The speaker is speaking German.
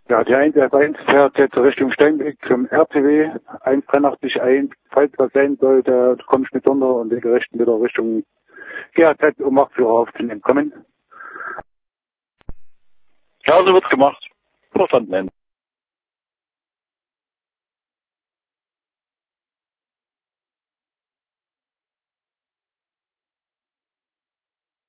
Ja, die 111 fährt jetzt Richtung Steinweg zum RTW 183 falls was sein sollte, du kommst mit runter und den Gerechten wieder Richtung GAZ, um Marktführer aufzunehmen. Kommen? Ja, so wird's gemacht. Verstanden.